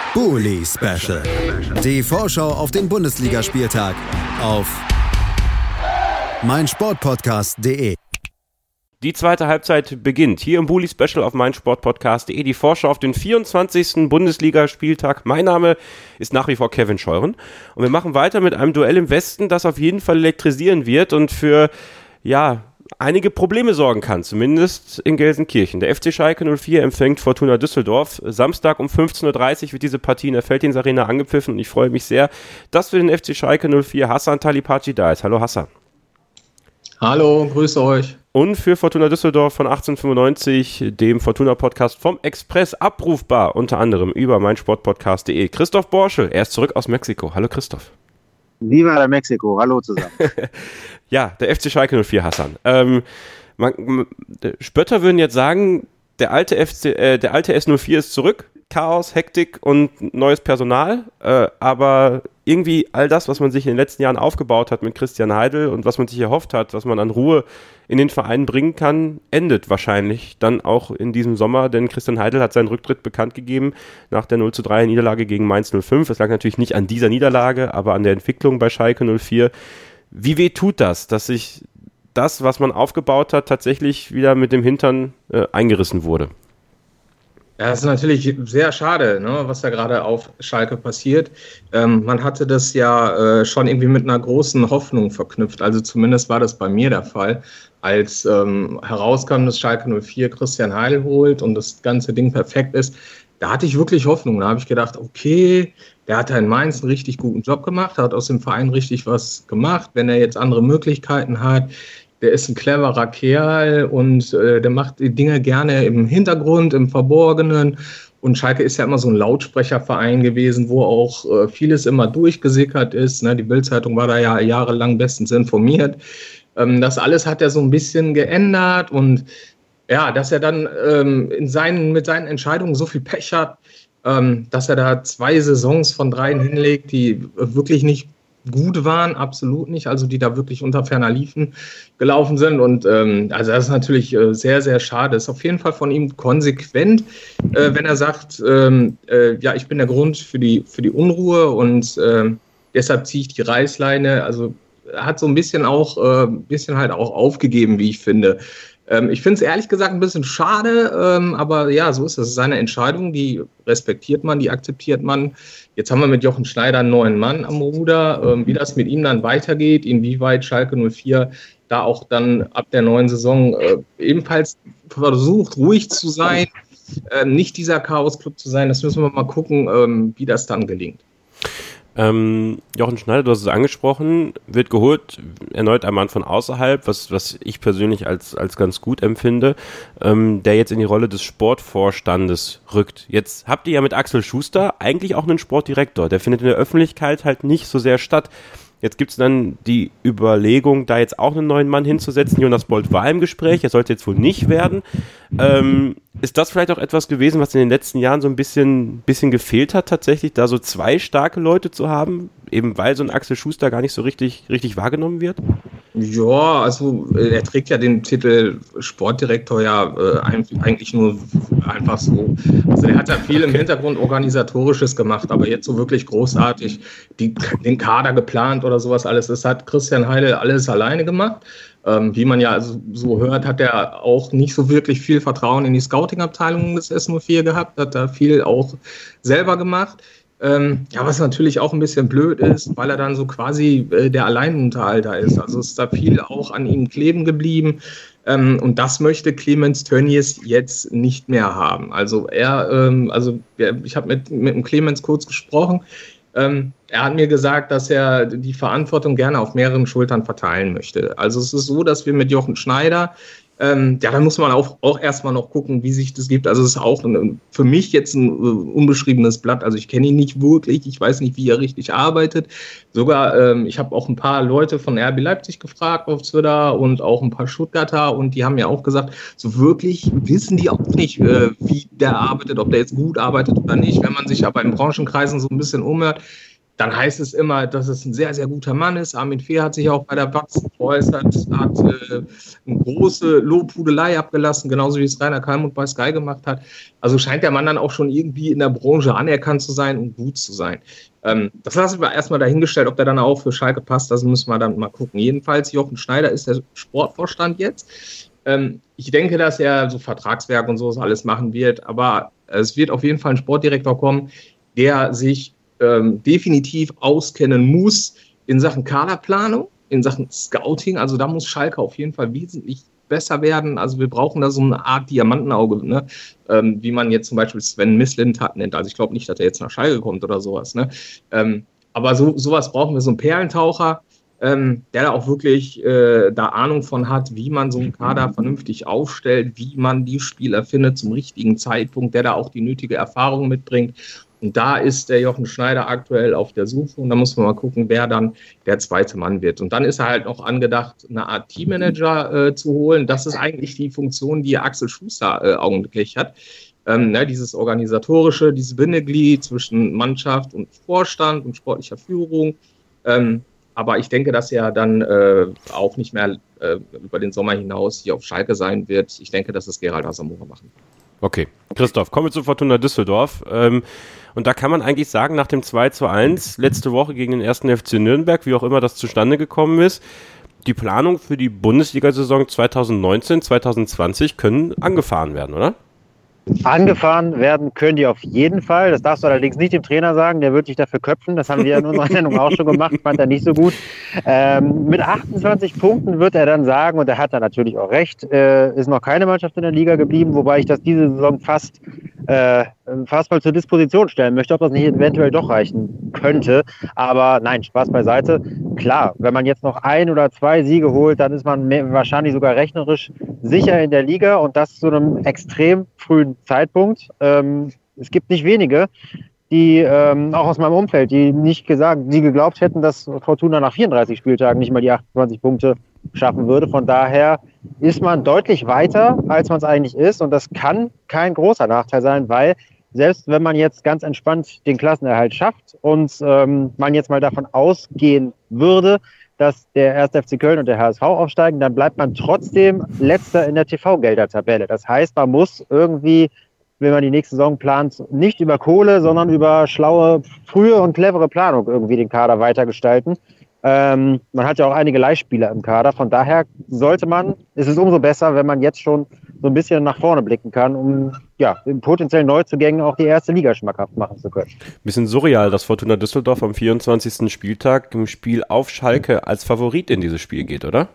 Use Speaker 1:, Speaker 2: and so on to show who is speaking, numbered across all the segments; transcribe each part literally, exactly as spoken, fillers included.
Speaker 1: Bully Special. Die Vorschau auf den Bundesligaspieltag auf meinsportpodcast punkt de.
Speaker 2: Die zweite Halbzeit beginnt hier im Bully Special auf meinsportpodcast punkt de. Die Vorschau auf den vierundzwanzigsten Bundesligaspieltag. Mein Name ist nach wie vor Kevin Scheuren und wir machen weiter mit einem Duell im Westen, das auf jeden Fall elektrisieren wird und für, ja, einige Probleme sorgen kann, zumindest in Gelsenkirchen. Der F C Schalke null vier empfängt Fortuna Düsseldorf. Samstag um fünfzehn Uhr dreißig wird diese Partie in der Felddienst-Arena angepfiffen und ich freue mich sehr, dass für den F C Schalke null vier Hassan Talipaci da ist. Hallo Hassan.
Speaker 3: Hallo, grüße euch.
Speaker 2: Und für Fortuna Düsseldorf von achtzehnhundertfünfundneunzig, dem Fortuna-Podcast vom Express, abrufbar unter anderem über meinsportpodcast punkt de. Christoph Borschel, er ist zurück aus Mexiko. Hallo Christoph.
Speaker 4: Viva la Mexiko, hallo zusammen.
Speaker 2: Ja, der F C Schalke null vier, Hassan. Ähm, man, Spötter würden jetzt sagen, der alte, F C, äh, der alte S null vier ist zurück. Chaos, Hektik und neues Personal. Äh, aber irgendwie all das, was man sich in den letzten Jahren aufgebaut hat mit Christian Heidel und was man sich erhofft hat, was man an Ruhe in den Verein bringen kann, endet wahrscheinlich dann auch in diesem Sommer, denn Christian Heidel hat seinen Rücktritt bekannt gegeben nach der null zu drei Niederlage gegen Mainz null fünf. Es lag natürlich nicht an dieser Niederlage, aber an der Entwicklung bei Schalke null vier. Wie weh tut das, dass sich das, was man aufgebaut hat, tatsächlich wieder mit dem Hintern äh, eingerissen wurde?
Speaker 3: Ja, das ist natürlich sehr schade, ne, was da gerade auf Schalke passiert. Ähm, man hatte das ja äh, schon irgendwie mit einer großen Hoffnung verknüpft. Also zumindest war das bei mir der Fall, als ähm, herauskam, dass Schalke null vier Christian Heidel holt und das ganze Ding perfekt ist. Da hatte ich wirklich Hoffnung. Da habe ich gedacht, okay, der hat da in Mainz einen richtig guten Job gemacht, hat aus dem Verein richtig was gemacht. Wenn er jetzt andere Möglichkeiten hat, der ist ein cleverer Kerl und äh, der macht die Dinge gerne im Hintergrund, im Verborgenen. Und Schalke ist ja immer so ein Lautsprecherverein gewesen, wo auch äh, vieles immer durchgesickert ist. Ne? Die Bild-Zeitung war da ja jahrelang bestens informiert. Ähm, das alles hat er so ein bisschen geändert. Und ja, dass er dann ähm, in seinen, mit seinen Entscheidungen so viel Pech hat, ähm, dass er da zwei Saisons von dreien hinlegt, die wirklich nicht gut waren, absolut nicht, also die da wirklich unter ferner Liefen gelaufen sind und ähm, also das ist natürlich äh, sehr, sehr schade. Ist auf jeden Fall von ihm konsequent, äh, wenn er sagt, ähm, äh, ja, ich bin der Grund für die, für die Unruhe und äh, deshalb ziehe ich die Reißleine. Also er hat so ein bisschen auch, äh, ein bisschen halt auch aufgegeben, wie ich finde. Ähm, ich finde es ehrlich gesagt ein bisschen schade, ähm, aber ja, so ist es. Das ist seine Entscheidung, die respektiert man, die akzeptiert man. Jetzt haben wir mit Jochen Schneider einen neuen Mann am Ruder. Ähm, wie das mit ihm dann weitergeht, inwieweit Schalke null vier da auch dann ab der neuen Saison äh, ebenfalls versucht, ruhig zu sein, äh, nicht dieser Chaos-Club zu sein, das müssen wir mal gucken, ähm, wie das dann gelingt.
Speaker 2: Ähm, Jochen Schneider, du hast es angesprochen, wird geholt, erneut ein Mann von außerhalb, was, was ich persönlich als, als ganz gut empfinde, ähm, der jetzt in die Rolle des Sportvorstandes rückt. Jetzt habt ihr ja mit Axel Schuster eigentlich auch einen Sportdirektor, der findet in der Öffentlichkeit halt nicht so sehr statt. Jetzt gibt es dann die Überlegung, da jetzt auch einen neuen Mann hinzusetzen. Jonas Bolt war im Gespräch, er sollte jetzt wohl nicht werden. Ähm, ist das vielleicht auch etwas gewesen, was in den letzten Jahren so ein bisschen, bisschen gefehlt hat tatsächlich, da so zwei starke Leute zu haben, eben weil so ein Axel Schuster gar nicht so richtig, richtig wahrgenommen wird?
Speaker 3: Ja, also er trägt ja den Titel Sportdirektor ja äh, eigentlich nur einfach so. Also er hat ja viel im Hintergrund Organisatorisches gemacht, aber jetzt so wirklich großartig die, den Kader geplant oder sowas alles. Das hat Christian Heidel alles alleine gemacht. Ähm, wie man ja also so hört, hat er auch nicht so wirklich viel Vertrauen in die Scouting-Abteilung des S null vier gehabt, hat da viel auch selber gemacht. Ähm, ja, was natürlich auch ein bisschen blöd ist, weil er dann so quasi äh, der Alleinunterhalter ist. Also ist da viel auch an ihm kleben geblieben. Ähm, und das möchte Clemens Tönnies jetzt nicht mehr haben. Also er, ähm, also ich habe mit, mit dem Clemens kurz gesprochen. Ähm, er hat mir gesagt, dass er die Verantwortung gerne auf mehreren Schultern verteilen möchte. Also es ist so, dass wir mit Jochen Schneider, ähm, ja, da muss man auch, auch erstmal noch gucken, wie sich das gibt. Also es ist auch ein, für mich jetzt ein uh, unbeschriebenes Blatt. Also ich kenne ihn nicht wirklich, ich weiß nicht, wie er richtig arbeitet. Sogar, ähm, ich habe auch ein paar Leute von R B Leipzig gefragt auf Twitter und auch ein paar Stuttgarter und die haben mir auch gesagt, so wirklich wissen die auch nicht, äh, wie der arbeitet, ob der jetzt gut arbeitet oder nicht. Wenn man sich aber in Branchenkreisen so ein bisschen umhört, dann heißt es immer, dass es ein sehr, sehr guter Mann ist. Armin Fee hat sich auch bei der Watz geäußert, hat äh, eine große Lobhudelei abgelassen, genauso wie es Rainer Kallmund bei Sky gemacht hat. Also scheint der Mann dann auch schon irgendwie in der Branche anerkannt zu sein und gut zu sein. Ähm, das lassen wir erstmal dahingestellt, ob der dann auch für Schalke passt, das müssen wir dann mal gucken. Jedenfalls, Jochen Schneider ist der Sportvorstand jetzt. Ähm, ich denke, dass er so Vertragswerk und sowas alles machen wird, aber es wird auf jeden Fall ein Sportdirektor kommen, der sich ähm, definitiv auskennen muss in Sachen Kaderplanung, in Sachen Scouting. Also da muss Schalke auf jeden Fall wesentlich besser werden. Also wir brauchen da so eine Art Diamantenauge, ne? ähm, wie man jetzt zum Beispiel Sven Mislintat nennt. Also ich glaube nicht, dass er jetzt nach Schalke kommt oder sowas. Ne? Ähm, aber so sowas brauchen wir, so einen Perlentaucher, ähm, der da auch wirklich äh, da Ahnung von hat, wie man so einen Kader vernünftig aufstellt, wie man die Spieler findet zum richtigen Zeitpunkt, der da auch die nötige Erfahrung mitbringt. Und da ist der Jochen Schneider aktuell auf der Suche und da muss man mal gucken, wer dann der zweite Mann wird. Und dann ist er halt noch angedacht, eine Art Teammanager äh, zu holen. Das ist eigentlich die Funktion, die Axel Schuster äh, augenblicklich hat. Ähm, ne, dieses organisatorische, dieses Bindeglied zwischen Mannschaft und Vorstand und sportlicher Führung. Ähm, aber ich denke, dass er dann äh, auch nicht mehr äh, über den Sommer hinaus hier auf Schalke sein wird. Ich denke, dass es Gerald Asamoah machen.
Speaker 2: Okay, Christoph, kommen wir zu Fortuna Düsseldorf. Ähm, und da kann man eigentlich sagen, nach dem zwei zu eins letzte Woche gegen den ersten F C Nürnberg, wie auch immer das zustande gekommen ist, die Planung für die Bundesliga-Saison zwanzig neunzehn zwanzig zwanzig können angefahren werden, oder?
Speaker 4: Angefahren werden können die auf jeden Fall. Das darfst du allerdings nicht dem Trainer sagen, der wird dich dafür köpfen. Das haben wir in unserer Sendung auch schon gemacht, fand er nicht so gut. Ähm, mit achtundzwanzig Punkten wird er dann sagen, und er hat da natürlich auch recht, äh, ist noch keine Mannschaft in der Liga geblieben, wobei ich das diese Saison fast, äh, fast mal zur Disposition stellen möchte, ob das nicht eventuell doch reichen könnte. Aber nein, Spaß beiseite. Klar, wenn man jetzt noch ein oder zwei Siege holt, dann ist man mehr, wahrscheinlich sogar rechnerisch sicher in der Liga und das zu einem extrem frühen Zeitpunkt. Ähm, es gibt nicht wenige, die ähm, auch aus meinem Umfeld, die nicht gesagt, die geglaubt hätten, dass Fortuna nach vierunddreißig Spieltagen nicht mal die achtundzwanzig Punkte schaffen würde. Von daher ist man deutlich weiter, als man es eigentlich ist und das kann kein großer Nachteil sein, weil selbst wenn man jetzt ganz entspannt den Klassenerhalt schafft und ähm, man jetzt mal davon ausgehen würde, dass der erste F C Köln und der H S V aufsteigen, dann bleibt man trotzdem Letzter in der T V-Gelder-Tabelle. Das heißt, man muss irgendwie, wenn man die nächste Saison plant, nicht über Kohle, sondern über schlaue, frühe und clevere Planung irgendwie den Kader weitergestalten. Ähm, man hat ja auch einige Leihspieler im Kader. Von daher sollte man, ist es umso besser, wenn man jetzt schon so ein bisschen nach vorne blicken kann, um ja, potenziell Neuzugängen auch die erste Liga schmackhaft machen zu können.
Speaker 2: Bisschen surreal, dass Fortuna Düsseldorf am vierundzwanzigsten Spieltag im Spiel auf Schalke als Favorit in dieses Spiel geht, oder?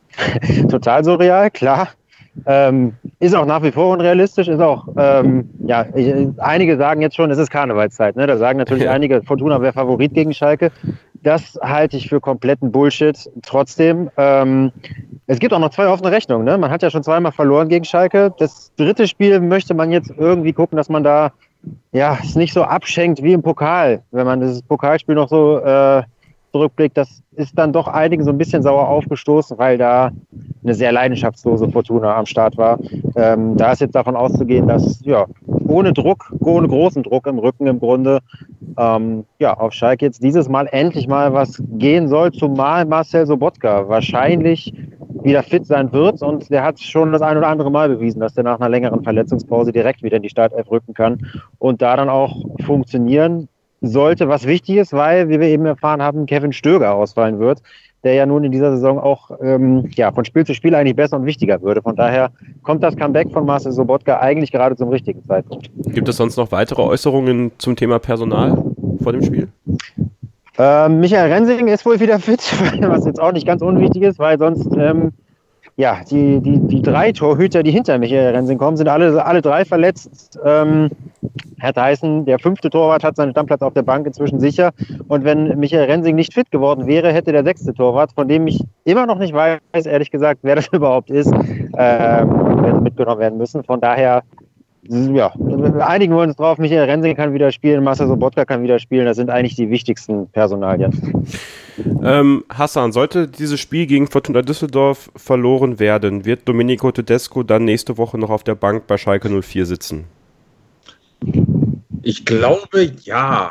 Speaker 4: Total surreal, klar. Ähm, ist auch nach wie vor unrealistisch, ist auch, ähm, ja, ich, einige sagen jetzt schon, es ist Karnevalszeit, ne? Da sagen natürlich ja. einige, Fortuna wäre Favorit gegen Schalke. Das halte ich für kompletten Bullshit. Trotzdem, ähm, es gibt auch noch zwei offene Rechnungen, ne? Man hat ja schon zweimal verloren gegen Schalke. Das dritte Spiel möchte man jetzt irgendwie gucken, dass man da, ja, es nicht so abschenkt wie im Pokal. Wenn man das Pokalspiel noch so, äh, zurückblickt, das ist dann doch einigen so ein bisschen sauer aufgestoßen, weil da eine sehr leidenschaftslose Fortuna am Start war. Ähm, da ist jetzt davon auszugehen, dass ja ohne Druck, ohne großen Druck im Rücken im Grunde ähm, ja auf Schalke jetzt dieses Mal endlich mal was gehen soll, zumal Marcel Sobotka wahrscheinlich wieder fit sein wird und der hat schon das ein oder andere Mal bewiesen, dass der nach einer längeren Verletzungspause direkt wieder in die Startelf rücken kann und da dann auch funktionieren sollte, was wichtig ist, weil, wie wir eben erfahren haben, Kevin Stöger ausfallen wird, der ja nun in dieser Saison auch ähm, ja, von Spiel zu Spiel eigentlich besser und wichtiger würde. Von daher kommt das Comeback von Marcel Sobotka eigentlich gerade zum richtigen Zeitpunkt.
Speaker 2: Gibt es sonst noch weitere Äußerungen zum Thema Personal vor dem Spiel?
Speaker 4: Ähm, Michael Rensing ist wohl wieder fit, was jetzt auch nicht ganz unwichtig ist, weil sonst ähm, ja, die, die, die drei Torhüter, die hinter Michael Rensing kommen, sind alle, alle drei verletzt. Ähm, Herr Theissen, der fünfte Torwart, hat seinen Stammplatz auf der Bank inzwischen sicher. Und wenn Michael Rensing nicht fit geworden wäre, hätte der sechste Torwart, von dem ich immer noch nicht weiß, ehrlich gesagt, wer das überhaupt ist, ähm, mitgenommen werden müssen. Von daher, ja, einigen wir uns drauf, Michael Rensing kann wieder spielen, Marcel Sobotka kann wieder spielen. Das sind eigentlich die wichtigsten Personalien.
Speaker 2: Ähm, Hassan, sollte dieses Spiel gegen Fortuna Düsseldorf verloren werden, wird Domenico Tedesco dann nächste Woche noch auf der Bank bei Schalke null vier sitzen?
Speaker 3: Ich glaube, ja.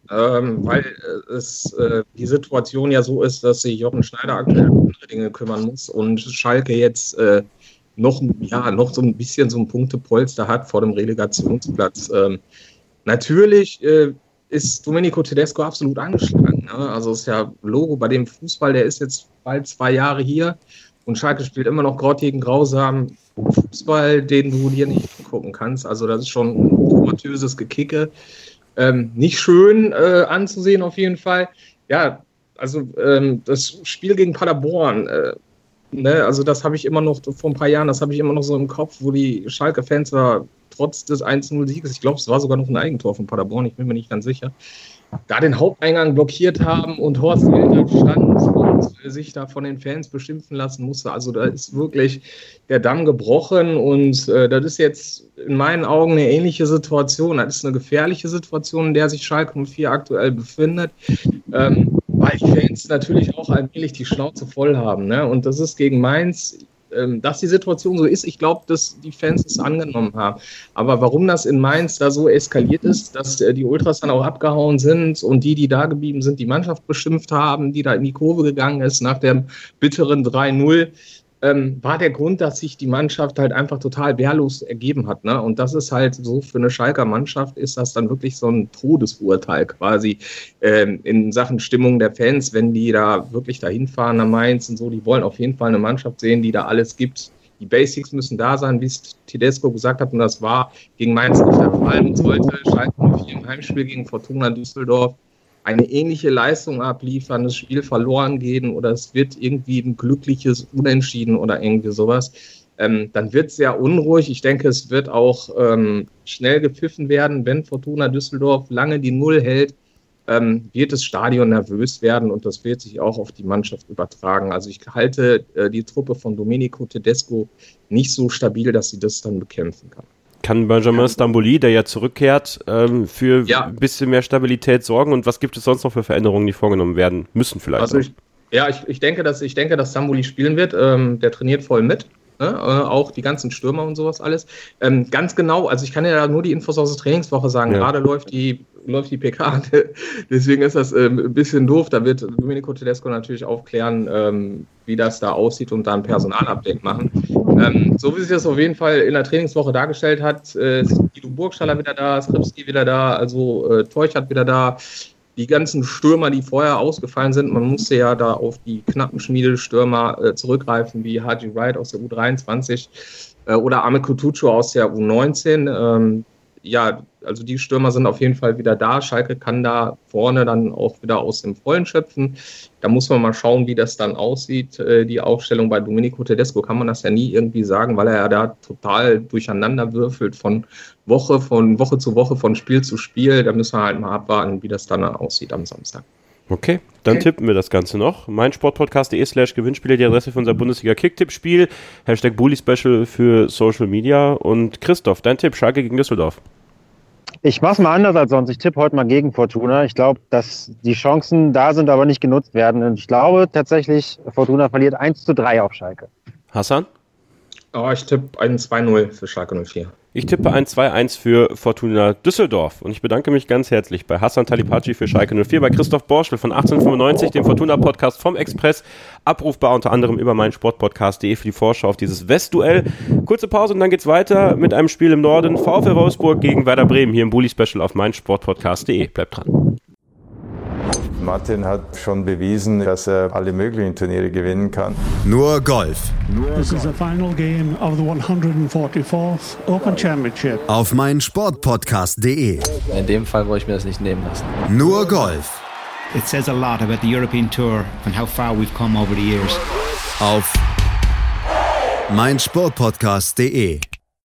Speaker 3: ähm, weil es äh, die Situation ja so ist, dass sich Jochen Schneider aktuell um andere Dinge kümmern muss und Schalke jetzt äh, noch, ja, noch so ein bisschen so ein Punktepolster hat vor dem Relegationsplatz. Ähm, natürlich äh, ist Domenico Tedesco absolut angeschlagen. Ne? Also ist ja Logo bei dem Fußball, der ist jetzt bald zwei Jahre hier und Schalke spielt immer noch grottigen, grausamen Fußball, den du dir nicht gucken kannst. Also das ist schon ein komatöses Gekicke. Ähm, nicht schön äh, anzusehen auf jeden Fall. Ja, also ähm, das Spiel gegen Paderborn, äh, ne, also das habe ich immer noch, vor ein paar Jahren, das habe ich immer noch so im Kopf, wo die Schalke-Fans da trotz des eins zu null Sieges, ich glaube, es war sogar noch ein Eigentor von Paderborn, ich bin mir nicht ganz sicher, da den Haupteingang blockiert haben und Horst Hildert stand und sich da von den Fans beschimpfen lassen musste. Also da ist wirklich der Damm gebrochen und äh, das ist jetzt in meinen Augen eine ähnliche Situation. Das ist eine gefährliche Situation, in der sich Schalke null vier aktuell befindet, ähm, weil die Fans natürlich auch allmählich die Schnauze voll haben. Ne? Und das ist gegen Mainz, ähm, dass die Situation so ist, ich glaube, dass die Fans es angenommen haben. Aber warum das in Mainz da so eskaliert ist, dass äh, die Ultras dann auch abgehauen sind und die, die da geblieben sind, die Mannschaft beschimpft haben, die da in die Kurve gegangen ist nach dem bitteren drei null, ähm, war der Grund, dass sich die Mannschaft halt einfach total wehrlos ergeben hat. Ne? Und das ist halt so, für eine Schalker Mannschaft ist das dann wirklich so ein Todesurteil quasi ähm, in Sachen Stimmung der Fans, wenn die da wirklich dahin fahren nach Mainz und so. Die wollen auf jeden Fall eine Mannschaft sehen, die da alles gibt. Die Basics müssen da sein, wie es Tedesco gesagt hat, und das war gegen Mainz nicht der Fall. Und sollte Schalke null vier im Heimspiel gegen Fortuna Düsseldorf eine ähnliche Leistung abliefern, das Spiel verloren gehen oder es wird irgendwie ein glückliches Unentschieden oder irgendwie sowas, ähm, dann wird es sehr unruhig. Ich denke, es wird auch ähm, schnell gepfiffen werden, wenn Fortuna Düsseldorf lange die Null hält, ähm, wird das Stadion nervös werden und das wird sich auch auf die Mannschaft übertragen. Also ich halte äh, die Truppe von Domenico Tedesco nicht so stabil, dass sie das dann bekämpfen kann.
Speaker 2: Kann Benjamin Stambouli, der ja zurückkehrt, ähm, für
Speaker 3: ja.
Speaker 2: ein bisschen mehr Stabilität sorgen? Und was gibt es sonst noch für Veränderungen, die vorgenommen werden müssen vielleicht?
Speaker 3: Also ich, ja, ich, ich, denke, dass, ich denke, dass Stambouli spielen wird. Ähm, der trainiert voll mit. Ne? Äh, auch die ganzen Stürmer und sowas alles. Ähm, ganz genau, also ich kann ja nur die Infos aus der Trainingswoche sagen. Ja. Gerade läuft die, läuft die P K. Deswegen ist das ähm, ein bisschen doof. Da wird Domenico Tedesco natürlich aufklären, ähm, wie das da aussieht und da ein Personalupdate machen. Ähm, so wie sich das auf jeden Fall in der Trainingswoche dargestellt hat, äh, ist Guido Burgstaller wieder da, Skripski wieder da, also äh, Teuchert wieder da. Die ganzen Stürmer, die vorher ausgefallen sind, man musste ja da auf die knappen Schmiedestürmer äh, zurückgreifen, wie Haji Wright aus der U dreiundzwanzig äh, oder Ahmed Kutucu aus der U neunzehn. Ähm, ja, also die Stürmer sind auf jeden Fall wieder da. Schalke kann da vorne dann auch wieder aus dem Vollen schöpfen. Da muss man mal schauen, wie das dann aussieht. Die Aufstellung bei Domenico Tedesco kann man das ja nie irgendwie sagen, weil er ja da total durcheinander würfelt von Woche, von Woche zu Woche, von Spiel zu Spiel. Da müssen wir halt mal abwarten, wie das dann aussieht am Samstag.
Speaker 2: Okay, dann okay. Tippen wir das Ganze noch. meinsportpodcast.de slash Gewinnspiele, die Adresse für unser Bundesliga-Kicktipp-Spiel. Hashtag Bully-Special für Social Media. Und Christoph, dein Tipp, Schalke gegen Düsseldorf.
Speaker 4: Ich mache es mal anders als sonst. Ich tippe heute mal gegen Fortuna. Ich glaube, dass die Chancen da sind, aber nicht genutzt werden. Und ich glaube tatsächlich, Fortuna verliert eins zu drei auf Schalke.
Speaker 2: Hassan?
Speaker 3: Oh, ich tippe ein zwei null für Schalke null vier.
Speaker 2: Ich tippe ein zwei eins für Fortuna Düsseldorf. Und ich bedanke mich ganz herzlich bei Hassan Talipaci für Schalke null vier, bei Christoph Borschel von achtzehnhundertfünfundneunzig, dem Fortuna-Podcast vom Express, abrufbar unter anderem über meinsportpodcast.de für die Vorschau auf dieses Westduell. Kurze Pause und dann geht's weiter mit einem Spiel im Norden. VfL Wolfsburg gegen Werder Bremen hier im Bully-Special auf meinsportpodcast.de. Bleibt dran.
Speaker 5: Martin hat schon bewiesen, dass er alle möglichen Turniere gewinnen kann.
Speaker 1: Nur Golf.
Speaker 6: This is the final game of the one hundred forty-fourth Open Championship.
Speaker 1: Auf meinsportpodcast punkt de.
Speaker 7: In dem Fall wollte ich mir das nicht nehmen lassen.
Speaker 1: Nur Golf.
Speaker 8: It says a lot about the European Tour and how far we've come over the years.
Speaker 1: Auf meinsportpodcast punkt de.